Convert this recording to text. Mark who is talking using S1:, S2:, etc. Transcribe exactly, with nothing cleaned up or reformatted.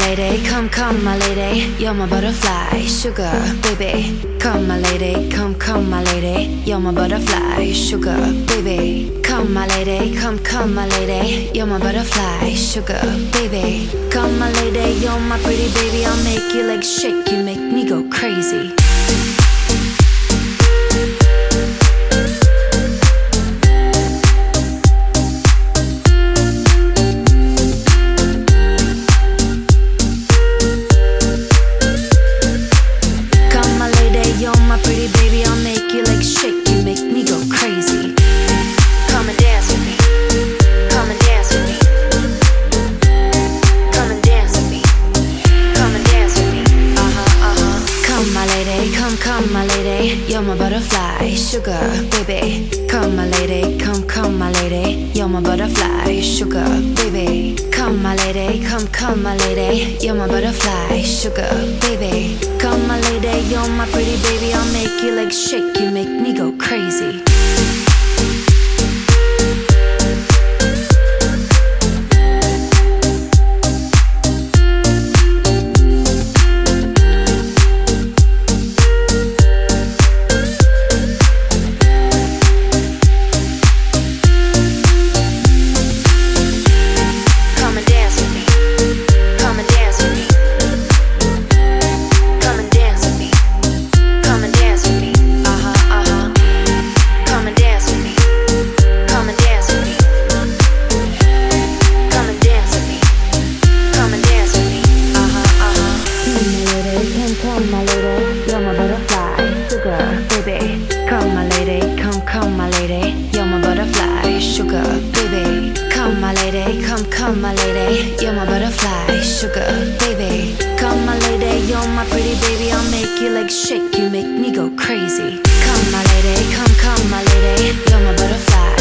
S1: lady, come, come, my lady. You're my butterfly, sugar, baby. Come, my lady, come, come, my lady. You're my butterfly, sugar, baby. Come, my lady, come, come, my lady. You're my butterfly, sugar, baby. Come, my lady, you're my pretty baby. I'll make your legs shake, you make me go crazy. Come, my lady, you're my butterfly, sugar, baby. Come, my lady, come, come, my lady. You're my butterfly, sugar, baby. Come, my lady, come, come, my lady. You're my butterfly, sugar, baby. Come, my lady, you're my pretty baby. I'll make your legs shake, you make me go crazy. Come, my lady, you're my butterfly, sugar, baby. Come, my lady, come, come, my lady. You're my butterfly, sugar, baby. Come, my lady, come, come, my lady. You're my butterfly, sugar, baby. Come, my lady, you're my pretty baby. I'll make your legs shake, you make me go crazy. Come, my lady, come, come, my lady. You're my butterfly.